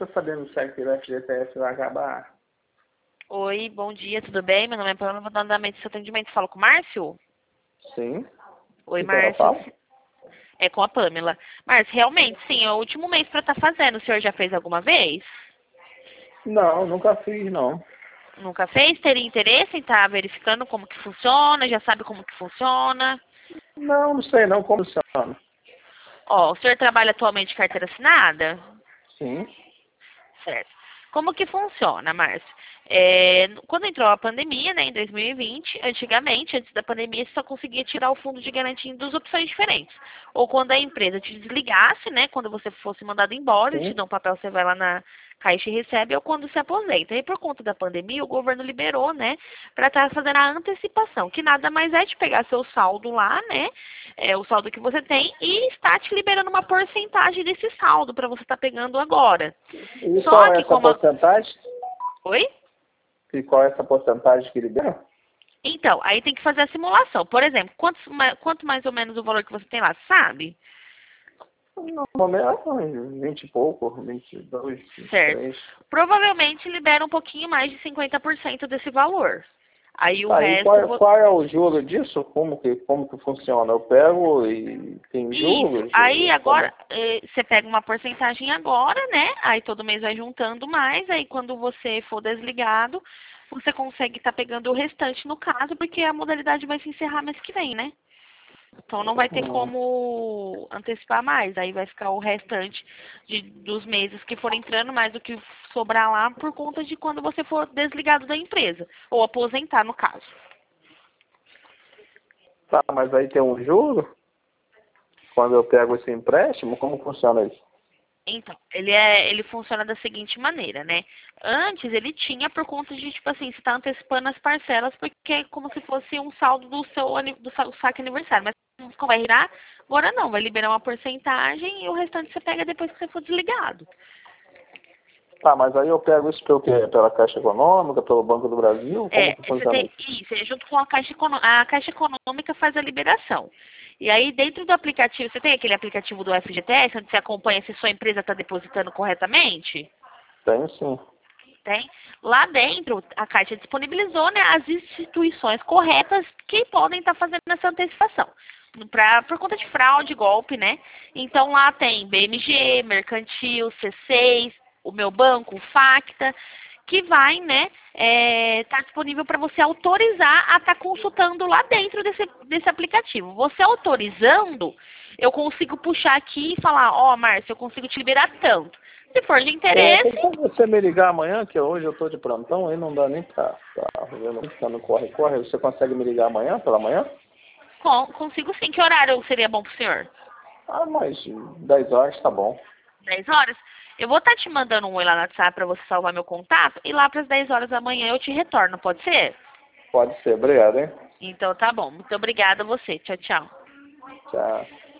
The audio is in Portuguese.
tô sabendo se aqui da FGTS vai acabar. Oi, bom dia, tudo bem? Meu nome é Pamela, vou dar andamento do seu atendimento. Falo com o Márcio? Sim. Oi, Que ela Márcio. fala? É com a Pamela. Márcio, realmente, sim, é o último mês para estar fazendo. O senhor já fez alguma vez? Não, nunca fiz, não. Nunca fez? Teria interesse em estar verificando como que funciona? Já sabe como que funciona? Não, não sei não como funciona. Ó, o senhor trabalha atualmente de carteira assinada? Sim. Certo. Como que funciona, Márcio? Quando entrou a pandemia, né, em 2020, antigamente, antes da pandemia, você só conseguia tirar o fundo de garantia em duas opções diferentes. Ou quando a empresa te desligasse, né, quando você fosse mandado embora, eles te Sim. dão um papel, você vai lá na caixa e recebe, ou quando se aposenta. E por conta da pandemia, o governo liberou, né, para estar fazendo a antecipação, que nada mais é de pegar seu saldo lá, né, o saldo que você tem, e está te liberando uma porcentagem desse saldo para você estar pegando agora. E qual Só é que essa como... porcentagem? Oi? E qual é essa porcentagem que ele deu? Então, aí tem que fazer a simulação. Por exemplo, quanto mais ou menos o valor que você tem lá, sabe? Normalmente é uns 20 e pouco, 22, Certo. 23. Provavelmente libera um pouquinho mais de 50% desse valor. Aí o Tá, e resto... qual é o juro disso? Como que funciona? Eu pego e tem Isso. juros? Aí Como? agora, você pega uma porcentagem agora, né? Aí todo mês vai juntando mais. Aí quando você for desligado, você consegue estar pegando o restante no caso, porque a modalidade vai se encerrar mês que vem, né? Então não vai ter Hum. como antecipar mais. Aí vai ficar o restante dos meses que for entrando, mais do que sobrar lá por conta de quando você for desligado da empresa. Ou aposentar, no caso. Tá, mas aí tem um juro? Quando eu pego esse empréstimo, como funciona isso? Então, ele funciona da seguinte maneira, né? Antes ele tinha por conta de, tipo assim, você tá antecipando as parcelas porque é como se fosse um saldo do saque aniversário. Mas como vai virar, agora não, vai liberar uma porcentagem e o restante você pega depois que você for desligado. Tá, mas aí eu pego isso pelo quê? Pela Caixa Econômica, pelo Banco do Brasil? Como que Você funciona tem isso? isso, junto com a Caixa Econômica faz a liberação. E aí, dentro do aplicativo, você tem aquele aplicativo do FGTS, onde você acompanha se sua empresa está depositando corretamente? Tem sim. Tem. Lá dentro, a Caixa disponibilizou, né, as instituições corretas que podem estar fazendo essa antecipação. Por conta de fraude, golpe, né? Então lá tem BMG, Mercantil, C6, o meu banco, o Facta, que vai, né, tá disponível para você autorizar a estar consultando lá dentro desse aplicativo. Você autorizando, eu consigo puxar aqui e falar, ó, Márcio, eu consigo te liberar tanto. Se for de Tem interesse, como você me ligar amanhã, que hoje eu estou de plantão, aí não dá nem pra ver, não ficar no corre-corre. Você consegue me ligar amanhã, pela manhã? consigo sim. Que horário seria bom pro senhor? Ah, mas 10 horas tá bom. 10 horas? Eu vou estar te mandando um oi lá no WhatsApp para você salvar meu contato e lá para as 10 horas da manhã eu te retorno, pode ser? Pode ser, obrigado, hein? Então tá bom. Muito obrigada a você. Tchau, tchau. Tchau.